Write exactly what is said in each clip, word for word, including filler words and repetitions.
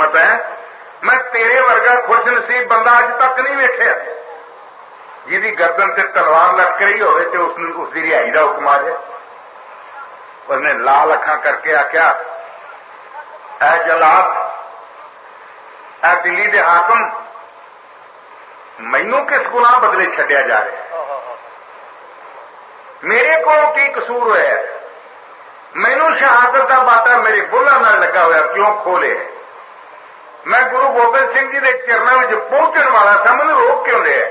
हिम्मत है। मैं तेरे वर्गा खुश नसीब बंदा अज तक नहीं वेखिया जिहदी गर्दन से तलवार लटक रही होवे ते उस उसकी रिहाई का हुक्म आ जाए। उसने लाल अखां करके आख्या, ऐ जलाद, ऐ दिल्ली दे हाकम, मैनू किस गुनाह बदले छड्डिया जा रहा? मेरे को की कसूर होया? मैनू शहादत का बाटा मेरे बुल्लां नाल लगा होया क्यों खोले? मैं गुरु गोबिंद सिंह जी के चरणों में पहुंचने वाला था, मैनू रोक क्यों लिया?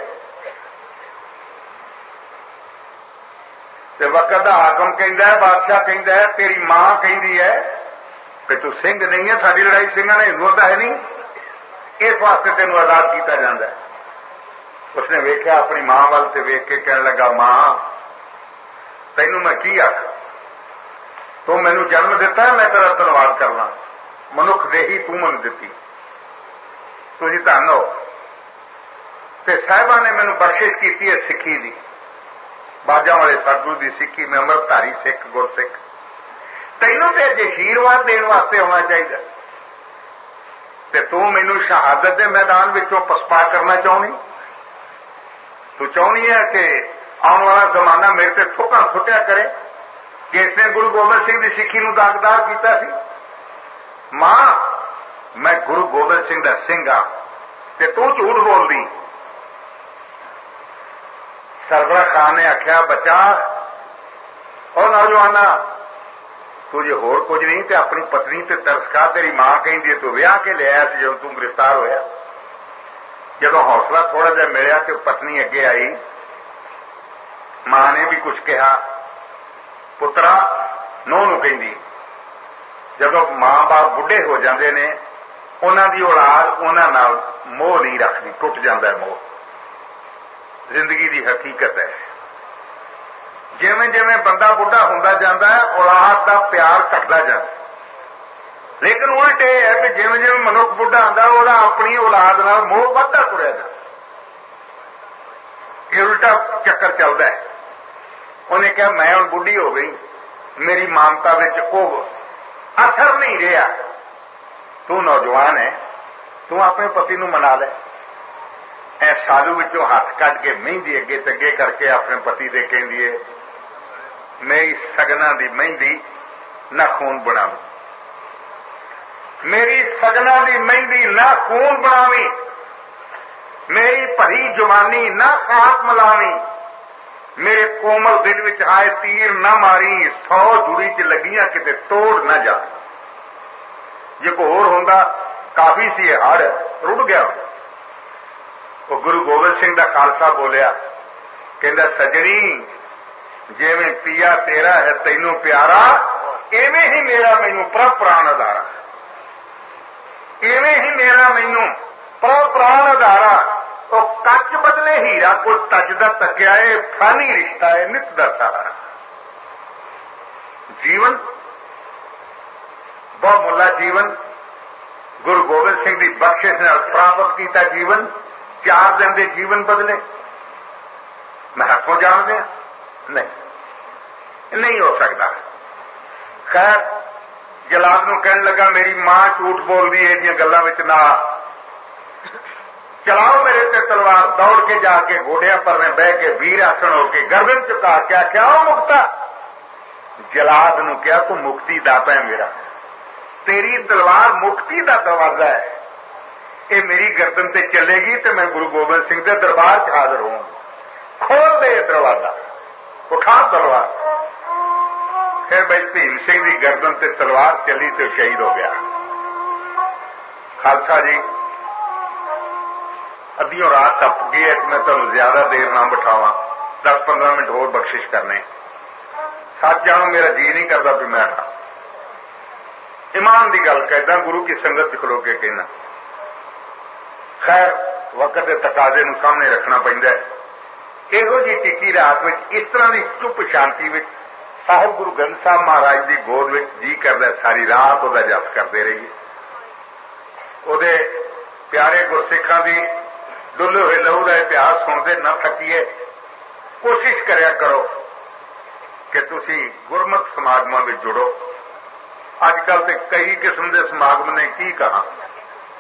ते वक्त का हाकम कहता है, बादशाह कहता है, तेरी मां कहती है कि तू सिंह नहीं है, साडी लड़ाई सिंहां ने हिंदुओं दा है नहीं, इस वास्ते तेनू आजाद किया जाता है। उसने वेख्या अपनी मां वाल ते वेख के कहने लगा, मां तैनू मैं की आख, तू मैनू जन्म दिता है, मैं तेरा धन्नवाद करना, मनुख देही तू मैनू दिती, तुसीं धन हो। ते साहिबा ने मैनू बख्शिश की है सिक्खी दी, बाजा वाले सतगुरु की सिक्खी में अमृतधारी सिख गुरसिख, तैनू ते अजे आशीर्वाद देने वास्ते होना चाहिए, ते तू मैनू शहादत के मैदान विचों पसपा करना चाहनी? तू चाहनी है कि आने वाला जमाना मेरे ते थुक्कां सुट्टिया करे कि इसने गुरु गोबिंद सिंह की सिक्खी नूं दागदार कीता सी? मां मैं गुरु गोबिंद सिंह दा सिंह हाँ ते तू झूठ बोलदी। सरवरा खान ने आख्या, बच्चा और नौजवाना तू जे होर कुछ नहीं ते अपनी पत्नी ते तरस खा, तेरी मां कहती है तू विआह के ले आया जब तू गिरफ्तार होया। जब हौसला थोड़ा जिहा मिलिया कि पत्नी अगे आई, मां ने भी कुछ कहा, पुत्रा नूह नूं कहंदी, जब मां बाप बुढ़े हो जाते ने उन्हां दी औलाद उन्हां नाल मोह नहीं रखती, टुट जाता है मोह, जिंदगी की हकीकत है। जिवें जिवें बंदा बुढ़ा होंदा जाता है औलाद का प्यार घटदा जाता, लेकिन उल्ट यह है कि जिवें जिवें मनुख बुढ़ा होंदा उहदा अपनी औलाद नाल मोह वधदा तुरिया जाता, ये उल्टा चक्कर चलता है। उन्हें कहा मैं हुण बुढ़ी हो गई, मेरी मानता विच कोह असर नहीं रहा, तू नौजवान है, तू अपने पति नूं मना ले। ऐ साधु विचों हाथ कट के मेहंदी अगे तगे करके अपने पति दे कहंदी है, मेरी सगना दी मेहंदी ना खून बनावी, मेरी सगना दी मेहंदी ना खून बनावी, मेरी भरी जवानी ना खाक मलावी, मेरे कोमल दिल विच आए तीर ना मारी, सौ जुड़ी च लगियां किते तोड़ ना जा। जे कोई होर होंदा काफी सी हड़ रुड़ गया। वो गुरु गोबिंद सिंह दा खालसा बोलिया, कहंदा सजनी जिवें पिया तेरा है तैनू प्यारा, इवें ही मेरा मैनू प्रभ प्राण आधारा, इवें ही मेरा मैनू प्रभ प्राण आधारा। तो कच बदले हीरा कोई तजदा तकिया है, फानी रिश्ता है नित दा सहारा। जीवन बहुमुला जीवन, गुरु गोबिंद सिंह की बख्शिश नाल प्राप्त किया जीवन, चार दिन के जीवन बदले मैं हथों जानते हैं? नहीं, नहीं हो सकता। खैर जलाद नूं कहन लगा, मेरी मां झूठ बोलदी है, इहदियां गल्लां विच ना, चलाओ मेरे ते तलवार। दौड़ के जाके घोड़िया पर ने बह के वीर आसन होके गर्दन चुका के आख्या, ओ मुक्ता। जलाद नूं कहा, तू मुक्ति दाता है मेरा, तेरी तलवार मुक्ति का दरवाजा है, ये मेरी गर्दन से चलेगी तो मैं गुरु गोबिंद सिंह के दरबार च हाजिर होऊंगा। खोल दे दरवाजा, उठा तलवार। फिर भाई भीम सिंह की गर्दन से तलवार चली तो शहीद हो गया। खालसा जी अद्धियों रात टप गई है, मैं तुहानूं ज्यादा देर ना बिठावा, दस पंद्रह मिनट होर बख्शिश करने। सच जानो मेरा जी नहीं करता भी मैं ईमान की गल कहदा, गुरु की संगत च खलो के कहना। खैर वक्त के तकाजे नूं सामने रखना पैंदा है। इहो जी टिकी रात में इस तरह की चुप शांति में साहिब गुरु ग्रंथ साहब महाराज की गोद में जी करदा सारी रात उहदा जप करते रहिए, उहदे प्यारे गुरसिखां की डुले हुए लहू का इतिहास सुनते न थकीए। कोशिश करया करो कि तुसी गुरमत समागमां में जुड़ो। अजकल तो कई किस्म के समागम ने की कहा,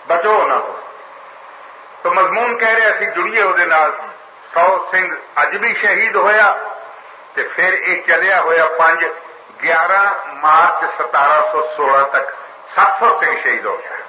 بچو انہوں کو. تو مضمون کہہ رہے اسی جڑیے وہ سو سنگھ اج بھی شہید ہویا تے پھر یہ چلیا ہوا پانچ گیارہ مارچ ستارہ سو سولہ تک سات سو سنگھ شہید ہو گیا.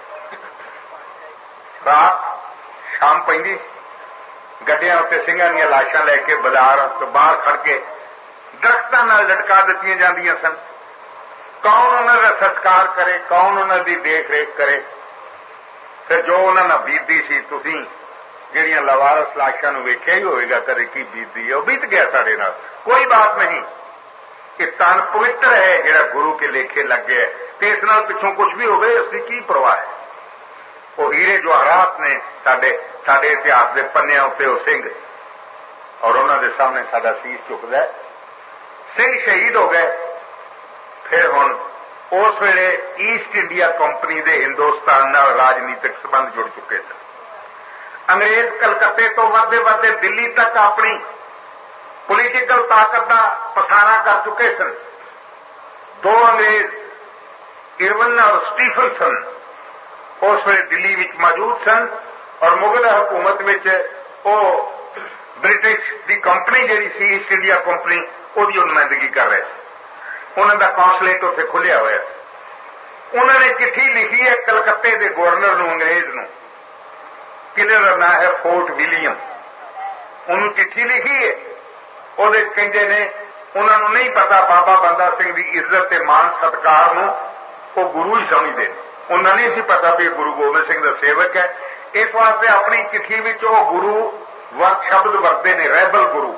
رات شام پہ گڈیا اتنے سنگھاں دیا لاشاں لے کے بازار تو باہر کھڑ کے درختوں لٹکا دیتی جاندیاں سن. کون انہوں کا سسکار کرے, کون انہوں کی دیکھ ریکھ کرے. پھر جو انہوں نے بیتی سی تسی جہاں لوارس لاشاں ویکھیا ہی ہوئے گا کدے کی بیتی ہے, وہ بیت گیا سارے نال. کوئی بات نہیں کہ تن پوتر ہے جہاں گرو کے لیکھے لگ گیا تو اس نال پچھوں کچھ بھی ہوگی اس کی کی پرواہ ہے. وہ ہیرے جواہرات نے سڈے سڈے اتہاس کے پنیا اتنے وہ سنگھ اور انہوں دے سامنے سڈا سیس چکتا ہے. سنگھ شہید ہو گئے. پھر ہوں اس ویلے ایسٹ انڈیا کمپنی دے ہندوستان نال راجنیتک سبند جڑ چکے تھے. انگریز کلکتے تو ودے ودے دلی تک اپنی پولیٹیکل طاقت کا پسارا کر چکے سن. دو انگریز ارون اور سٹیفنسن اس ویلے دلی وچ موجود سن اور مغل حکومت وچ او برٹش دی کمپنی جہی سی ایسٹ انڈیا کمپنی وہ نمائندگی کر رہے تھے. انہوں کا کونسلیٹ اتنے کھلیا ہوا. انہوں نے چٹھی لکھی ہے کلکتے کے گورنر نو انگریز نو, قلعے کا نام ہے فورٹ ولیم. انہوں چٹھی لکھی ہے وہ کہتے ہیں انہوں نے نہیں پتا بابا بندہ سنگھ کی عزت تے مان ستکار نو وہ گرو ہی سمجھتے ہیں. انہوں نہیں سی پتا بھی گرو گوبند سنگھ کا سیوک ہے. اس واسطے اپنی چٹھی میں وہ گرو ورد شبد ورتے نے ریبل گرو.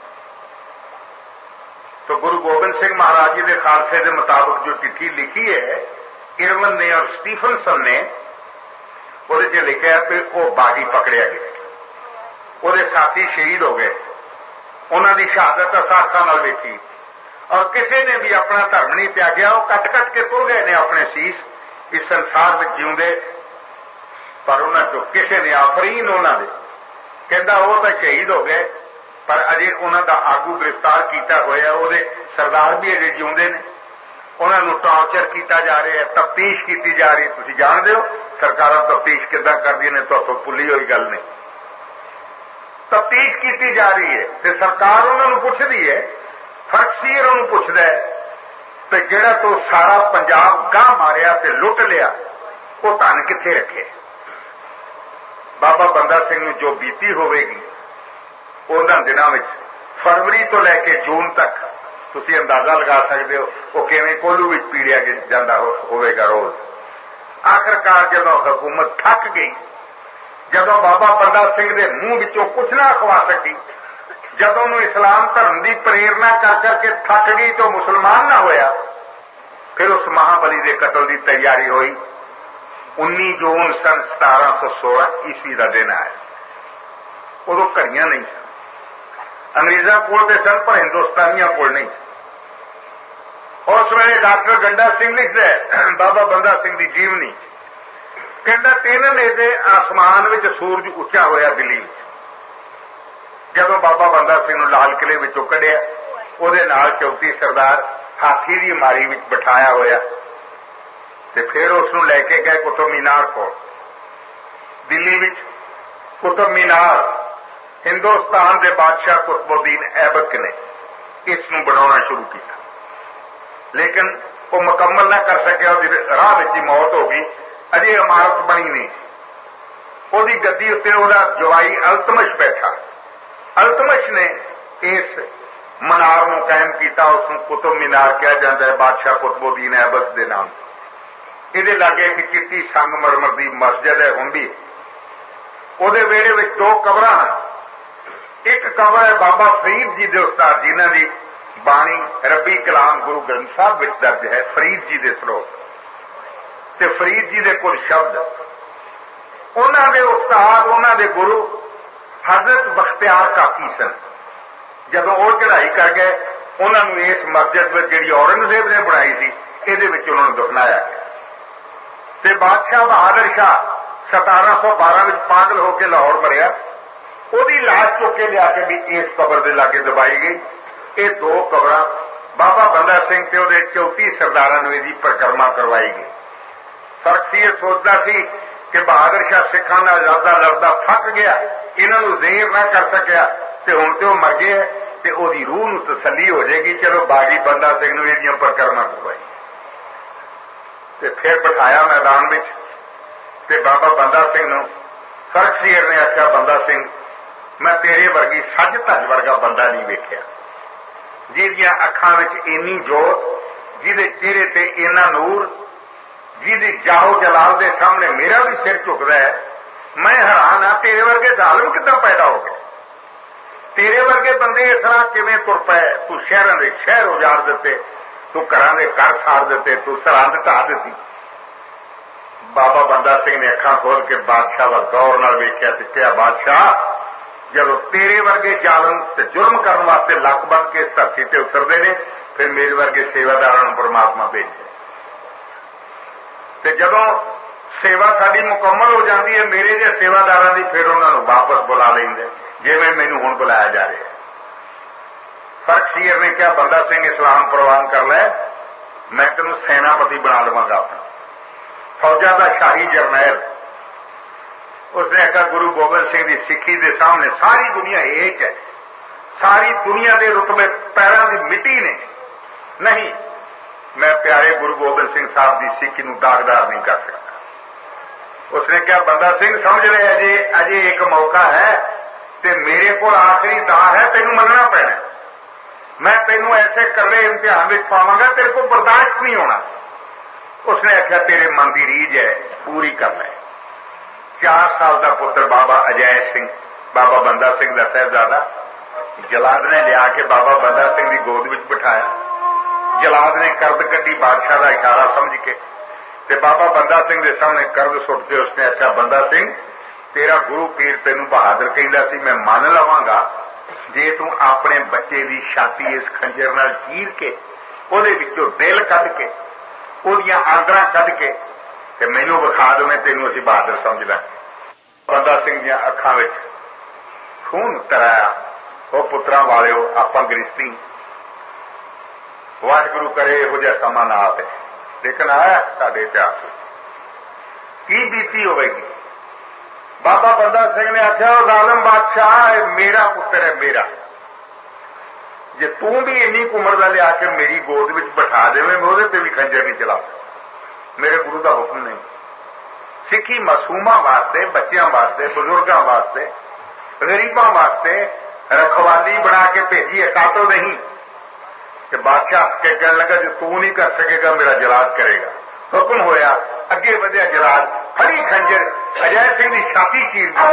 تو گرو گوبند سنگھ مہاراج جی کے خالصے کے مطابق جو چٹھی لکھی ہے ارون نے اور سٹیفنسن نے وہ لکھا ہے کہ وہ باغی پکڑیا گیا, وہ ساتھی شہید ہو گئے. انہوں کی شہادت ساکھاں ویکھی اور کسی نے بھی اپنا دھرم نہیں تیاگیا. وہ کٹ کٹ کے تل گئے نے اپنے سیس اس سنسار میں جیوندے, پر انہوں چ کسی نے آفرین انہوں نے کہندا وہ تو شہید ہو گئے پر اجے انہوں کا آگو گرفتار کیتا ہوا وہ سردار بھی اجے جیوندے نے. انہوں نے ٹارچر کیتا جا رہا ہے, تفتیش کیتی جا رہی. تھی جانتے ہو سرکار تفتیش کدا کردی نے تو بھلی ہوئی گل نہیں. تفتیش کیتی جا رہی ہے تو سرکار انہوں نے پوچھتی ہے, فرق سی انہوں پوچھتا ہے کہ جہاں تو سارا پنجاب گاہ ماریا تے لٹ لیا وہ دن کتنے رکھے. بابا بندہ سنگھ نو جو بیتی ہوئے گی انہوں دنوں میں فروری تو لے کے جون تک تسی اندازہ لگا سکتے ہو وہ کیویں کولو وچ پیڑیا جاتا ہوئے گا روز. آخرکار جب حکومت تھک گئی, جب بابا بندہ سنگھ دے منہ وچوں کچھ نہ کھوا سکی, جب انہوں اسلام دھرم کی پریرنا کر کر کے تھک گئی تو مسلمان نہ ہویا, پھر اس مہابلی کے قتل کی تیاری ہوئی. انی جون سن ستارہ سو سولہ عیسوی کا دن آیا. ادو گھڑیاں نہیں سن, انگریزوں کول تے سن پر ہندوستانیاں کول نہیں سن. اس ویلے ڈاکٹر گنڈا سنگھ لکھتا ہے بابا بندہ سنگھ کی جیونی, کہندا تین نے آسمان وچ سورج اچا ہوا دلی. جب بابا بندہ سنگھ لال قلعے وچوں کڈیا وہ چوتھی سردار ہاتھی کی ماری وچ بٹھایا ہوا تے پھر اس نو لے کے گئے قطب مینار کو. دلی وچ قطب مینار ہندوستان دے بادشاہ قطب الدین ایبک نے اس نو بنانا شروع کیا, لیکن وہ مکمل نہ کر سکیا. راہ وچ ہی موت ہو گئی. اجے عمارت بنی نہیں. وہ گدی اتنے وہ جوائی التمش بیٹھا. التمش نے اس منار نو قائم کیتا. اس نو قطب مینار کہا جاتا ہے بادشاہ قطب الدین ایبک دے نام. یہ لگے کہ چٹی سنگ مرمر دی مسجد ہے ہوں بھی. وہ ویڑے وچ دو قبر ہیں. ایک قبر ہے بابا فرید جی دے استاد جنہ دی بانی ربی کلام گرو گرنتھ صاحب وچ درج ہے. فرید جی دے سلوک تے فرید جی دے کچھ شبد. انہوں دے استاد انہوں دے گرو حضرت بختیار کاکی سن. جب وہ چڑھائی کر گئے انہوں نے اس مسجد میں جی اورنگزیب نے بنائی سی یہ دفنایا گیا. تے بادشاہ بہادر شاہ ستارہ سو بارہ میں پاگل ہو کے لاہور مریا. وہی لاش چک کے لیا کے بھی اس قبر دے لاگے دبائی گئی. یہ دو قبر بابا بندہ سنگھ تے وہ چوتھی سردار پرکرما کروائی گئی. فرق سی یہ سوچتا سی کہ بہادر شاہ سکھاں نال لڑدا لڑدا تھک گیا, انہاں نوں زیر نہ کر سکیا تے ہن تے وہ مر گئے تے او دی روح نوں تسلی ہو جائے گی, چلو باغی بندہ سنگھ نوں ایدیاں پرکرما کروائی. تے پھر بٹھایا میدان وچ تے بابا بندہ سنگھ نوں فرق سیر نے آخیا, بندہ سنگھ میں تیرے ورگی سج تج ورگا بندہ نہیں ویکھیا جہدیاں اکھاں وچ اینی جوت, جہدے چہرے تے اینا نور, جہدی جاہو جلال دے سامنے میرا بھی سر جھکدا ہے. میں حیران ہاں تیرے ورگے ظالم کداں پیدا ہو گئے, تیرے ورگے بندے اس طرح کیویں تر پے, تو شہراں دے شہر اجاڑ دیتے, تو گھراں دے گھر ساڑ دیتے, تو سرحد ٹھا دیتی. بابا بندہ سنگھ نے اکھاں کھول کے بادشاہ ول غور نال ویکھیا تے کہیا, بادشاہ جب تیرے ورگے ظالم تے جرم کرنے واسطے لک بن کے اس دھرتی تے اترتے ہیں, پھر میرے ورگے سیواداراں پرماتما بھیجے. تے جدوں سیوا ساری مکمل ہو جاتی ہے میرے جے سیواداراں دی, پھر انہاں نوں واپس بلا لیندے جویں مینوں ہن بلایا جا رہا ہے. فرق شیر نے کہا, بندہ سنگھ اسلام پروان کر لے, میں تینوں سیناپتی بنا لواں گا اپنا, فوجاں دا شاہی جرنیل. اس نے کہا گرو گوبند سنگھ دی سکھی دے سامنے ساری دنیا ایک ہے, ساری دنیا دے رتبے پیراں دی مٹی نے, نہیں میں پیارے گرو گوبند سنگھ صاحب دی سکھی نوں داغدار نہیں کر سکتا. اس نے کہا, بندہ سنگھ سمجھ رہے اجے اجے ایک موقع ہے تے میرے کو آخری دا ہے, تینوں مننا پینا, میں تینوں ایسے کرے امتحان میں پاواں گا تیرے کو برداشت نہیں ہونا. اس نے آخیا تیرے من کی ریج ہے پوری کر لے. چار سال کا پتر بابا اجے سنگھ, بابا بندہ سنگھ کا صاحبزادہ, جلاد نے لیا کے بابا بندہ سنگھ کی گود میں بٹھایا. جلاد نے کرد کٹی بادشاہ کا اشارہ سمجھ کے, تے بابا بندہ سنگھ کے سامنے کرد سٹ کے اس نے آخیا, بندہ سنگھ تیرا گرو پیر تینوں بہادر کہندا سی, میں من لواں گا جے توں اپنے بچے دی چھاتی اس خنجر نال چیر کے وہ دل کڈ کے وہ آندراں کڈ کے تے مینوں وکھا دیں, تینوں اسی بہادر سمجھ لیں. بندہ سنگھ دیا اکھاں وچ خون ترایا, وہ پتراں والےو آپاں گرستی, واحگرو کرے یہو جہا سما نہ آئے, لیکن آیا سارے اتہاس کی بیتی ہوئے گی. بابا بندہ سنگھ نے آخیا, ظالم بادشاہ میرا پتر ہے میرا, جی توں بھی اینی عمر کا لیا کے میری گود میں بٹھا دے میں وہ بھی خنجر نہیں چلا, میرے گرو کا حکم نہیں. سکھی معصوماں واسطے, بچیاں واسطے, بزرگاں واسطے, غریباں واسطے رکھوالی بنا کے بھیجی ہے, کاتو نہیں کہ بادشاہ کے کہنے لگا جو تو نہیں کر سکے گا میرا جلاد کرے گا. حکم ہویا, اگے ودیا جلاد, کھڑی خنجر اجے سنگھ کی چھاتی چیر دی.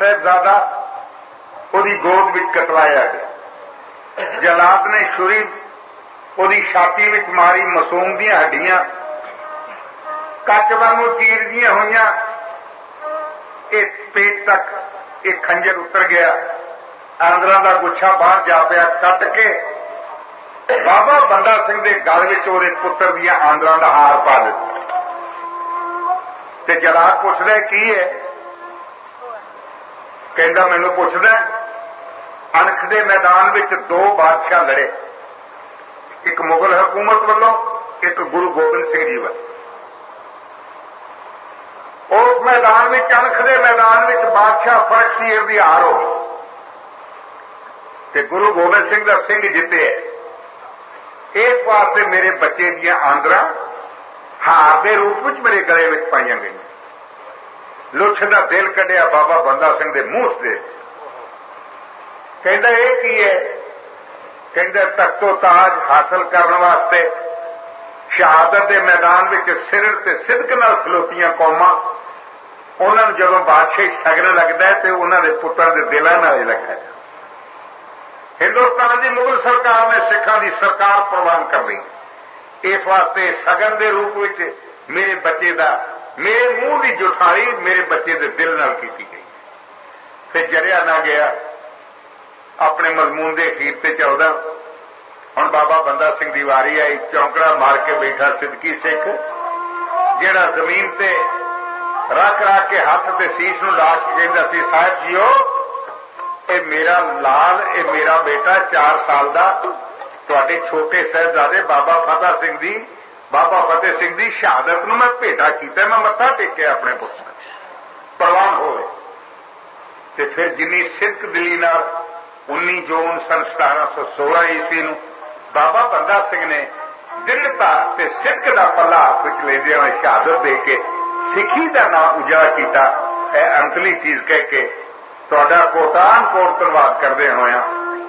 साहिबजादा ਉਹਦੀ ਗੋਦ ਵਿੱਚ ਕਟਵਾਇਆ ਗਿਆ। ਜਲਾਦ ਨੇ ਛੁਰੀ ਉਹਦੀ ਛਾਤੀ ਵਿੱਚ ਮਾਰੀ, ਮਾਸੂਮ ਦੀਆਂ ਹੱਡੀਆਂ ਕੱਚ ਵਾਂਗੂ ਚੀਰਦੀਆਂ ਹੋਈਆਂ, ਇਹ ਪੇਟ ਤੱਕ ਇਹ ਖੰਜਰ ਉਤਰ ਗਿਆ, ਆਂਦਰਾਂ ਦਾ ਗੁੱਛਾ ਬਾਹਰ ਜਾ ਪਿਆ। ਕੱਟ ਕੇ ਬਾਬਾ ਬੰਦਾ ਸਿੰਘ ਦੇ ਗਲ ਵਿੱਚ ਉਹਦੇ ਪੁੱਤਰ ਦੀਆਂ ਆਂਦਰਾਂ ਦਾ ਹਾਰ ਪਾ ਦਿੱਤਾ। ਤੇ ਜਲਾਦ ਪੁੱਛਦਾ ਕੀ ਹੈ? ਕਹਿੰਦਾ ਮੈਨੂੰ ਪੁੱਛਦਾ ਅਣਖ ਦੇ ਮੈਦਾਨ ਵਿੱਚ ਦੋ ਬਾਦਸ਼ਾਹ ਲੜੇ, ਇੱਕ ਮੁਗਲ ਹਕੂਮਤ ਵੱਲੋਂ, ਇੱਕ ਗੁਰੂ ਗੋਬਿੰਦ ਸਿੰਘ ਜੀ ਵੱਲੋਂ। ਉਸ ਮੈਦਾਨ ਵਿੱਚ ਅਣਖ ਦੇ ਮੈਦਾਨ ਵਿੱਚ ਬਾਦਸ਼ਾਹ ਫਰਕਸੀਰ ਦੀ ਹਾਰ ਹੋ ਗਈ ਤੇ ਗੁਰੂ ਗੋਬਿੰਦ ਸਿੰਘ ਦਾ ਸਿੰਘ ਜਿੱਤੇ। ਇਸ ਵਾਸਤੇ ਮੇਰੇ ਬੱਚੇ ਦੀਆਂ ਆਂਦਰਾਂ ਹਾਰ ਦੇ ਰੂਪ ਵਿੱਚ ਮੇਰੇ ਗਲੇ ਵਿੱਚ ਪਾਈਆਂ ਗਈਆਂ। ਲੁੱਛ ਦਾ ਦਿਲ ਕੱਢਿਆ ਬਾਬਾ ਬੰਦਾ ਸਿੰਘ ਦੇ ਮੂੰਹ ਤੇ। ਕਹਿੰਦਾ ਇਹ ਕੀ ਹੈ? ਕਹਿੰਦਾ ਤਖਤੋ ਤਾਜ ਹਾਸਲ ਕਰਨ ਵਾਸਤੇ ਸ਼ਹਾਦਤ ਦੇ ਮੈਦਾਨ ਵਿੱਚ ਸਿਰ ਤੇ ਸਿਦਕ ਨਾਲ ਖਲੋਤੀਆਂ ਕੌਮਾਂ, ਉਹਨਾਂ ਨੂੰ ਜਦੋਂ ਬਾਦਸ਼ਾਹੀ ਸਗਨ ਲੱਗਦਾ ਤੇ ਉਹਨਾਂ ਦੇ ਪੁੱਤਾਂ ਦੇ ਦਿਲਾਂ ਨਾਲ ਹੀ ਲੱਗਦਾ। ਹਿੰਦੁਸਤਾਨ ਦੀ ਮੁਗਲ ਸਰਕਾਰ ਨੇ ਸਿੱਖਾਂ ਦੀ ਸਰਕਾਰ ਪ੍ਰਵਾਨ ਕਰ ਲਈ, ਇਸ ਵਾਸਤੇ ਸਗਨ ਦੇ ਰੂਪ ਵਿੱਚ ਮੇਰੇ ਬੱਚੇ ਦਾ, ਮੇਰੇ ਮੂੰਹ ਦੀ ਜੁਠਾਈ ਮੇਰੇ ਬੱਚੇ ਦੇ ਦਿਲ ਨਾਲ ਕੀਤੀ ਗਈ। ਫਿਰ ਜਰਿਆ ਨਾ ਗਿਆ, ਆਪਣੇ ਮਜ਼ਮੂਨ ਦੇ ਅਖੀਰ ਤੇ ਚੱਲਦਾ। ਹੁਣ ਬਾਬਾ ਬੰਦਾ ਸਿੰਘ ਦੀ ਵਾਰੀ ਆਈ। ਚੌਂਕੜਾ ਮਾਰ ਕੇ ਬੈਠਾ ਸਿੱਦਕੀ ਸਿੱਖ, ਜਿਹੜਾ ਜ਼ਮੀਨ ਤੇ ਰੱਖ ਰੱਖ ਕੇ ਹੱਥ ਤੇ ਸੀਸ ਨੂੰ ਲਾ ਕੇ ਕਹਿੰਦਾ ਸੀ, ਸਾਹਿਬ ਜੀਓ ਇਹ ਮੇਰਾ ਲਾਲ, ਇਹ ਮੇਰਾ ਬੇਟਾ ਚਾਰ ਸਾਲ ਦਾ, ਤੁਹਾਡੇ ਛੋਟੇ ਸਾਹਿਬਜ਼ਾਦੇ ਬਾਬਾ ਫਤਿਹ ਸਿੰਘ ਦੀ ਬਾਬਾ ਫਤਿਹ ਸਿੰਘ ਦੀ ਸ਼ਹਾਦਤ ਨੂੰ ਮੈਂ ਭੇਟਾ ਕੀਤਾ, ਮੈਂ ਮੱਥਾ ਟੇਕਿਆ ਆਪਣੇ ਪੁੱਤ ਪ੍ਰਵਾਨ ਹੋਏ। ਤੇ ਫਿਰ ਜਿੰਨੀ ਸਿਦਕ ਦਿਲੀ ਨਾਲ ਉੱਨੀ ਜੂਨ ਸਨ ਸਤਾਰਾਂ ਸੌ ਸੋਲਾਂ ਈਸਵੀ ਨੂੰ ਬਾਬਾ ਬੰਦਾ ਸਿੰਘ ਨੇ ਦ੍ਰਿੜਤਾ ਤੇ ਸਿੱਖ ਦਾ ਪੱਲਾ ਹੱਥ ਵਿੱਚ ਲੈਂਦਿਆਂ ਹੋਏ ਸ਼ਹਾਦਤ ਦੇ ਕੇ ਸਿੱਖੀ ਦਾ ਨਾਮ ਉਜਾੜ ਕੀਤਾ। ਇਹ ਅੰਤਲੀ ਚੀਜ਼ ਕਹਿ ਕੇ ਤੁਹਾਡਾ ਕੋਟਾਨ ਕੋਟ ਧੰਨਵਾਦ ਕਰਦੇ ਹੋਇਆ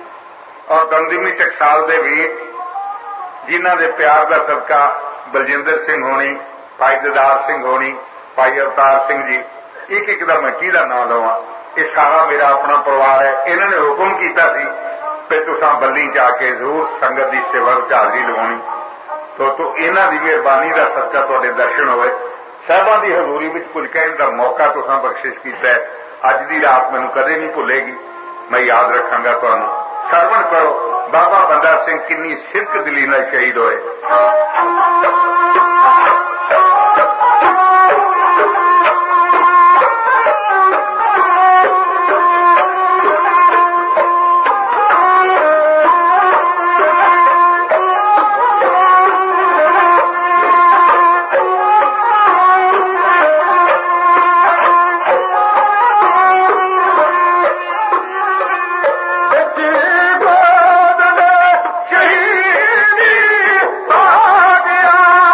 ਔਰ ਦਮਦਮੀ ਟਕਸਾਲ ਦੇ ਵੀਰ ਜਿਨ੍ਹਾਂ ਦੇ ਪਿਆਰ ਦਾ ਸਦਕਾ ਬਲਜਿੰਦਰ ਸਿੰਘ ਹੋਣੀ, ਭਾਈ ਦਿਦਾਰ ਸਿੰਘ ਹੋਣੀ, ਭਾਈ ਅਵਤਾਰ ਸਿੰਘ ਜੀ, ਇੱਕ ਇੱਕ ਦਾ ਮੈਂ ਕਿਹਦਾ ਨਾਮ ਲਵਾਂ, ਇਹ ਸਾਰਾ ਮੇਰਾ ਆਪਣਾ ਪਰਿਵਾਰ ਹੈ। ਇਹਨਾਂ ਨੇ ਹੁਕਮ ਕੀਤਾ ਸੀ ਕਿ ਤੁਸੀਂ ਬੱਲੀ ਜਾ ਕੇ ਜ਼ਰੂਰ ਸੰਗਤ ਦੀ ਸੇਵਾ ਵਿੱਚ ਹਾਜ਼ਰੀ ਲਵਾਉਣੀ, ਤੋ ਤੋ ਇਹਨਾਂ ਦੀ ਮਿਹਰਬਾਨੀ ਦਾ ਸਦਕਾ ਤੁਹਾਡੇ ਦਰਸ਼ਨ ਹੋਏ। ਸਾਹਿਬਾਂ ਦੀ ਹਜ਼ੂਰੀ ਵਿੱਚ ਕੁਝ ਕਹਿਣ ਦਾ ਮੌਕਾ ਤੁਸੀਂ ਬਖਸ਼ਿਸ਼ ਕੀਤਾ ਹੈ। ਅੱਜ ਦੀ ਰਾਤ ਮੈਨੂੰ ਕਦੇ ਨਹੀਂ ਭੁੱਲੇਗੀ, ਮੈਂ ਯਾਦ ਰੱਖਾਂਗਾ ਤੁਹਾਨੂੰ। ਸਰਵਣ ਕਰੋ ਬਾਬਾ ਬੰਦਾ ਸਿੰਘ ਕਿੰਨੀ ਸਿਦਕ ਦਿਲੀ ਨਾਲ ਸ਼ਹੀਦ ਹੋਏ। شہید آ گیا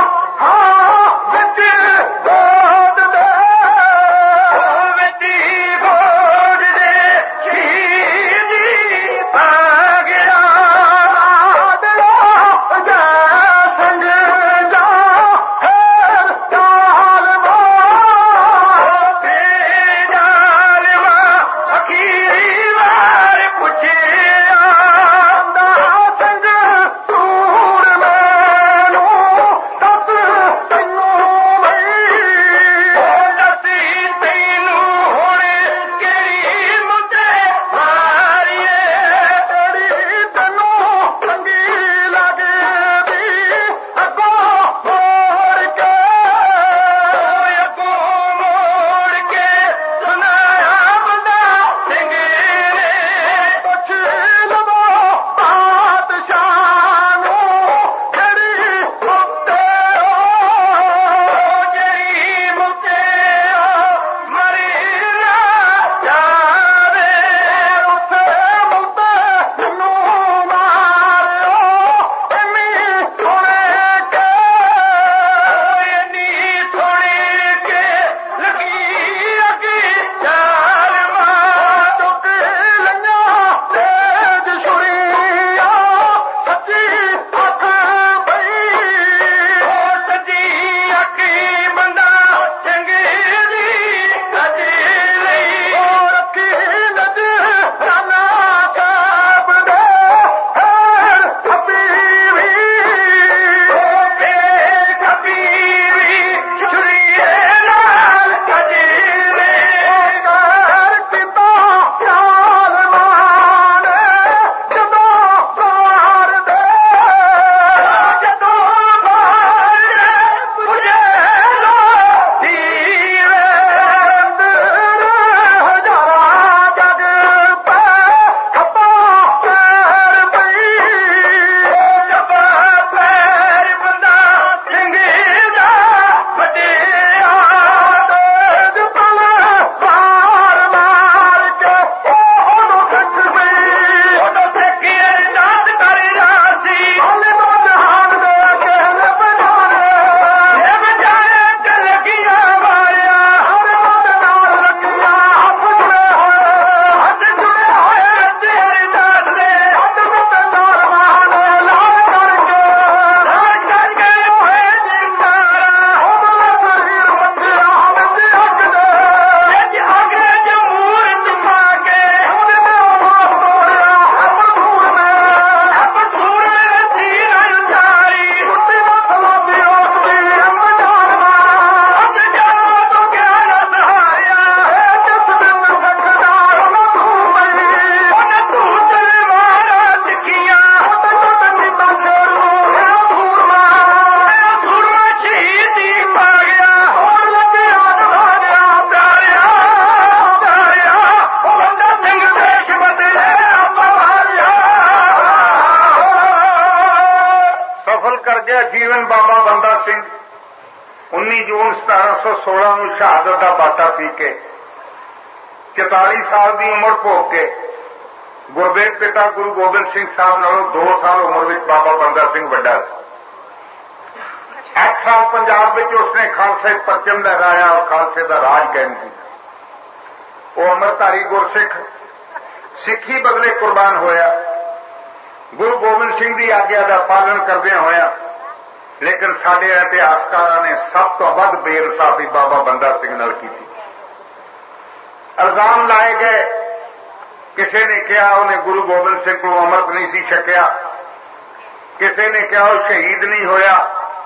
ਜੀਵਨ ਬਾਬਾ ਬੰਦਾ ਸਿੰਘ उन्नीस जून सतारह सौ सोलह ਨੂੰ ਸ਼ਹਾਦਤ ਦਾ ਬਾਟਾ ਪੀ ਕੇ चौताली साल ਦੀ ਉਮਰ ਭੋਗ ਕੇ ਗੁਰਦੇਵ ਪਿਤਾ ਗੁਰੂ ਗੋਬਿੰਦ ਸਿੰਘ ਸਾਹਿਬ ਨਾਲੋਂ दो ਸਾਲ ਉਮਰ ਵਿੱਚ ਬਾਬਾ ਬੰਦਾ ਸਿੰਘ ਵੱਡਾ ਸੀ। ਅੱਠ ਸਾਲ ਪੰਜਾਬ ਵਿੱਚ ਉਸਨੇ ਖਾਲਸੇ ਪਰਚਮ ਲਹਿਰਾਇਆ ਔਰ ਖਾਲਸੇ ਦਾ ਰਾਜ ਕਾਇਮ ਕੀਤਾ। ਉਹ ਅੰਮ੍ਰਿਤਧਾਰੀ ਗੁਰਸਿੱਖ ਸਿੱਖੀ ਬਦਲੇ ਕੁਰਬਾਨ ਹੋਇਆ। ਗੁਰੂ ਗੋਬਿੰਦ ਸਿੰਘ ਦੀ ਆਗਿਆ ਦਾ ਪਾਲਣ ਕਰਦਿਆਂ ਹੋਇਆ। लेकिन साडे इतिहासकारां ने सब तो वध बेइंसाफी बाबा बंदा सिंह नाल कीती। इल्जाम लाए गए, किसी ने कहा उन्हें गुरु गोबिंद सिंह को अमृत नहीं सी छकिया, किसी ने कहा वो शहीद नहीं होया,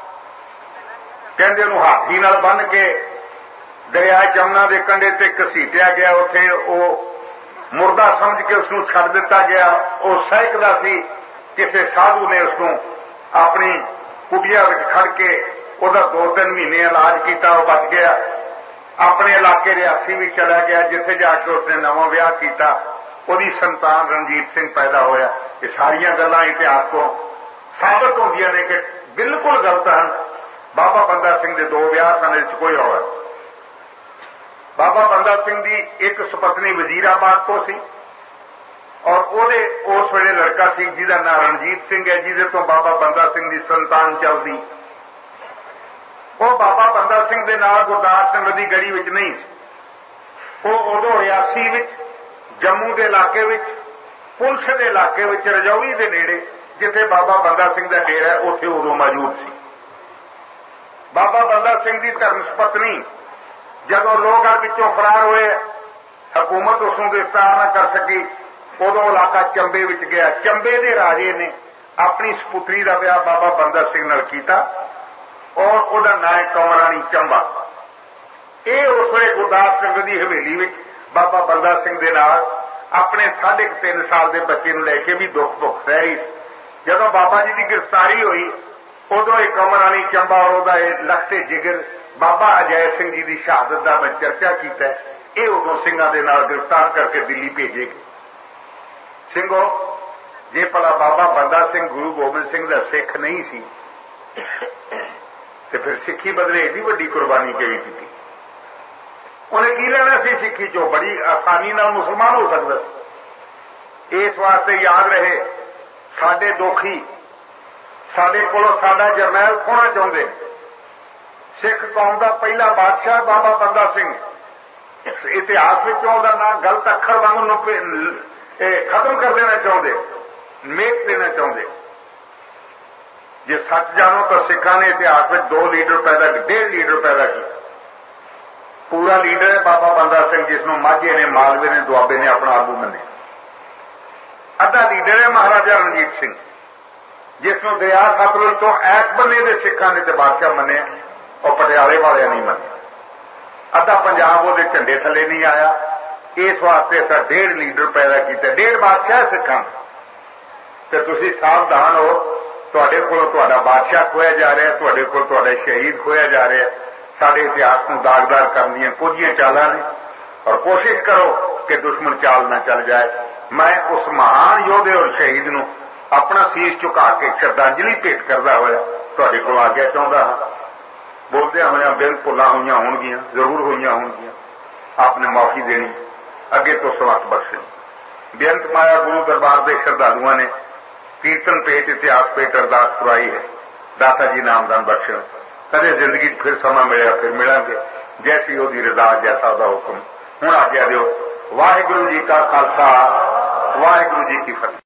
कहंदे उन्हें हाथी नाल बन के दरिया जमुना के कंढे ते घसीटिया गया, उत्थे वो मुर्दा समझ के उसनूं छड्ड दिता गया। वो सहकदा सी, किसी साधु ने उसनूं अपनी कुटिया खड़ के उहदा दो तीन महीने इलाज किया, वो बच गया। अपने इलाके रियासी भी चला गया, जिथे जाके उसने नवा विआह किया, उहदी संतान रणजीत सिंह पैदा होया। ये सारियां गल्लां इतिहास को साबित होंदियां ने कि बिल्कुल गलत हैं। बाबा बंदा सिंह दे दो विआह सन, इस कोई और बाबा बंदा सिंह दी एक सुपत्नी वजीराबाद तो सी और ओदे उस वेले लड़का सी जिहदा नाम रणजीत सिंह है, जिहदे तो बाबा बंदा सिंह दी संतान चलदी। वो बाबा बंदा सिंह दे नाल गुरदास सिंह दी गढ़ी विच नहीं सी। वो उदों रियासी विच, जम्मू दे इलाके विच, पुलिस दे इलाके विच, रजौरी दे नेड़े जिथे बाबा बंदा सिंह दा डेरा है, उत्थे उदों मौजूद सी। बाबा बंदा सिंह दी धर्म पत्नी जदों लोहगढ़ विचों फरार होए, हुकूमत उसनूं गिरफ्तार न कर सकी, उदों इलाका चंबे विच गया। चंबे दे राजे ने अपनी सपुत्री का विआह बाबा बंदा सिंह नाल कीता और उहदा नाम है कंवरानी चंबा। ये उस वेले गुरदास सिंह की हवेली विच बाबा बंदा सिंह दे नाल अपने साढ़े तीन साल के बच्चे नूं लैके भी दुख दुख सही। जदों बाबा जी की गिरफ्तारी हुई, उदों एक कंवरानी चंबा और उहदा लखते जिगर बाबा अजय सिंह जी की शहादत का मैं चर्चा किया। ये उदों सिंघां दे नाल गिरफ्तार करके दिल्ली भेजे गए। ਸਿੰਘੋ जे भला बाबा बंदा सिंह गुरु गोबिंद सिंह का सिख नहीं सी तो फिर सिक्खी बदले एडी वड्डी कुर्बानी क्यों की? उन्हें की लेना सी सिक्खी चो, बड़ी आसानी नाल मुसलमान हो सकता। इस वास्ते याद रहे, साडे दोखी साडे कोलों साडा जरनैल खोना चाहुंदे। सिख कौम का पहला बादशाह बाबा बंदा सिंह इतिहास में उहदा नाम गलत अखर वांगू खत्म कर देना चाहते, मेक देना चाहते। जे सच जानो तो सिखा ने इतिहास में दो लीडर पैदा, डेढ़ लीडर पैदा किया। पूरा लीडर है बाबा बंदा सिंह, जिसनों माझे ने, मालवे ने, दुआबे ने अपना आगू मने। अद्धा लीडर है महाराजा रणजीत सिंह, जिसनों दरिया सतलुज तो ऐस बन्ने दे सिखा ने ते बादशाह मने और पटियाले वाले नहीं मने। अद्धा पंजाब वो झंडे थले नहीं आया। इस वास्ते असा डेढ़ लीडर पैदा किया, डेढ़ बादशाह सिखां। तो तुसी सावधान हो, तुहाडे कोलों तुहाडा बादशाह खोया जा रहा है, तुहाडे कोल तुहाडा शहीद खोया जा रहा है। साडे इतिहास को दागदार करने दीआं कुछ चालां ने और कोशिश करो कि दुश्मन चाल न चल जाए। मैं उस महान योधे और शहीद नूं अपना सीस झुका के श्रद्धांजलि भेंट करदा होया तुहाडे कोल आग्या चाहुंदा हां। बोलदिआं होइआं बिल भुल्लां होईआं होणगीआं, जरूर होईआं होणगीआं। आपने माफी देनी, अगे तो सवत बख्शे। बेअंत माया गुरु दरबार के श्रद्धालुओं ने कीर्तन पेट, इतिहास पेट अरदास करवाई है। दाता जी नामदान बख्शे। कदे जिंदगी फिर समा मिले फिर मिलांगे, जैसी ओदी रजा जैसा ओदा हुक्म। हुण आज्ञा दिओ। वाहिगुरू जी का खालसा, वाहिगुरू जी की फतेह।